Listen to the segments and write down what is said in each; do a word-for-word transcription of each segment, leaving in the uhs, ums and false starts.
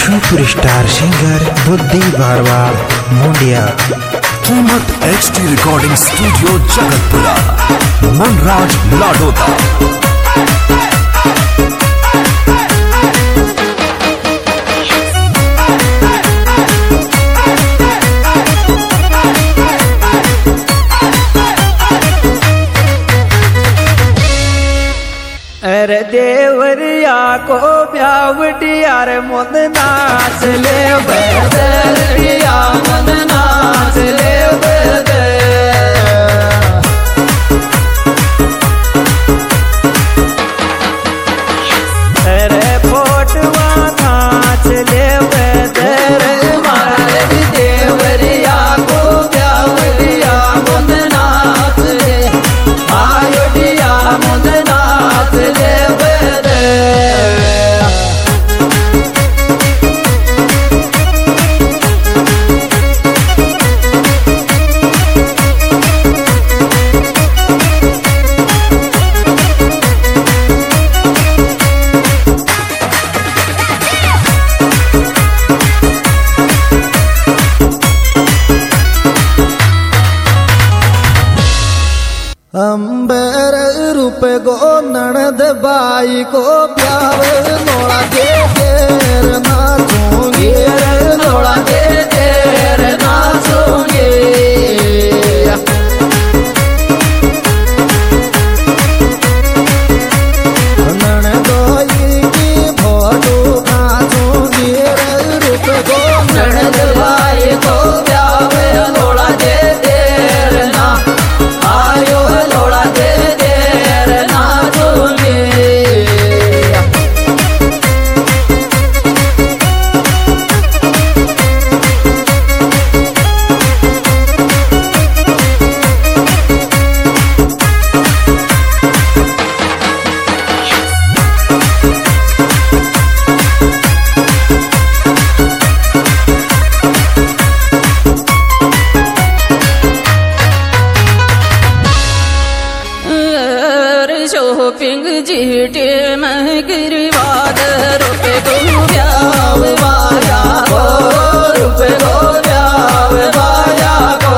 Superstar singer बुद्धि बारवाड़ मुंडिया। कीमत H D recording studio Jagatpura, Manraj Ladota. अरे देवरिया को ब्यावटियार मुद नाच ले बदरिया मुद नाच ले बदर। अरे फोटवा नाच ले बदर मारे देवरिया को ब्यावटिया मुद नाच ले आयोटिया मुद नाच ले बदर। अंबर रूप गो नणद बाई को प्याव नोड़ा के देर नाचूंगी नोड़ा के देर नाचूंगी। नणदोई की फोटो नाचूंगी रूप गो नणद बाई को प्याव नोड़ा के देर ना आयो नोड़ा के देर नाचूंगी। शोपिंग जीटे में गिरवाद रुपए को ब्याव बाया को रुपए को ब्याव बाया को।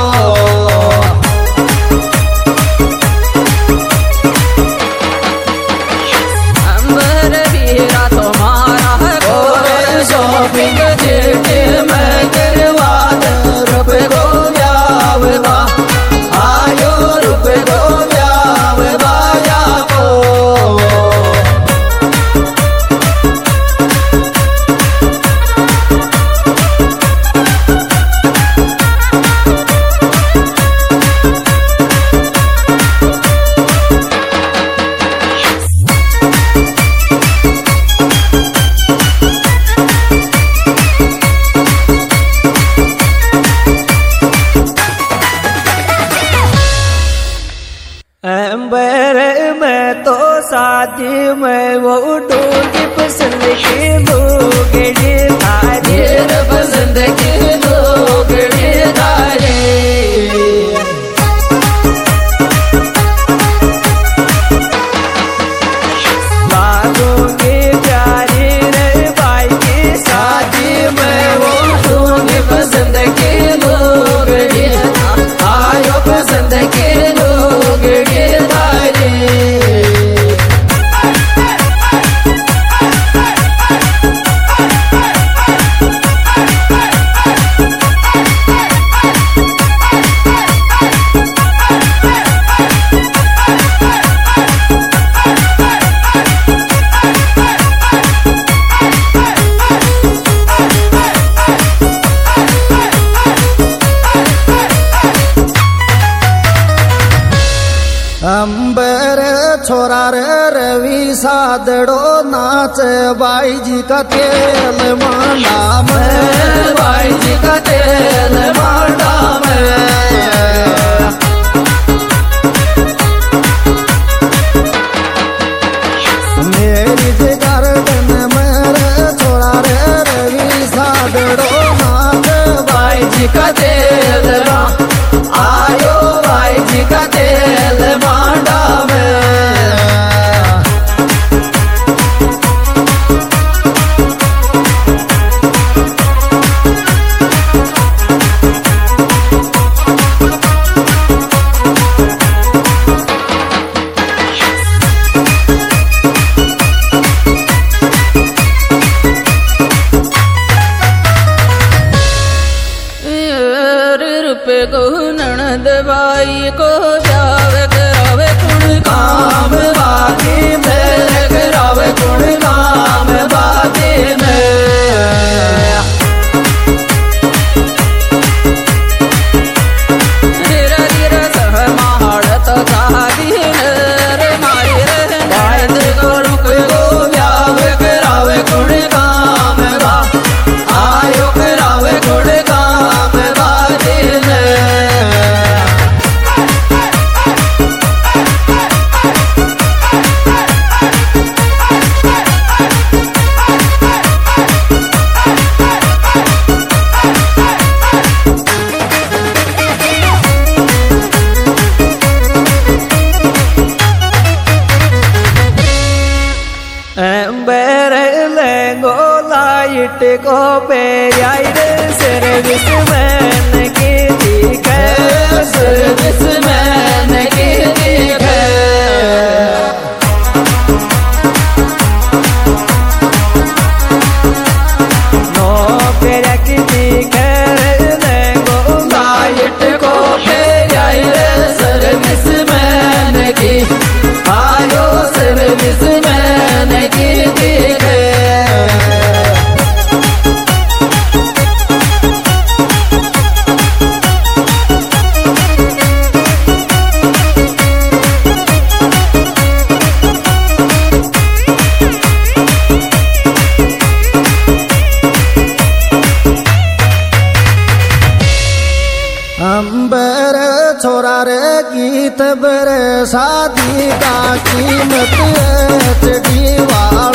अंबर वीरा तुम्हारा को शोपिंग जीटे में गिरवाद रुपए को ब्याव बा आयो रुपए को ब्याव बाया को। अंबर में तो शादी में वो डोगी पसंद की लोगड़ी तारे पसंद की लोगड़ी तारे। बागोगी प्यारी रे बाई की शादी में वो डोगी पसंद की लोगड़ी आयो पसंद की लोगड़ी तारे। अंबर छोरा रे रवि सादड़ो नाच बाई जी का तेल मांडा में बाई जी का तेल मांडा में। मेरी जी गार्डन में रे छोरा रे रवि सादड़ो नाच बाई जी का तेल आयो बाई जी का तेल मांडा में। लाइट को पे आई रे सर्विस मैन की दिखे सर्विस मैन की दिखे नो पेरा की दिखे देखो लाइट को पे आई रे सर्विस मैन की आयो सर्विस मैन की दिखे अंबर छोरा रे गीत बर शादी का कीमत चढ़ी वाला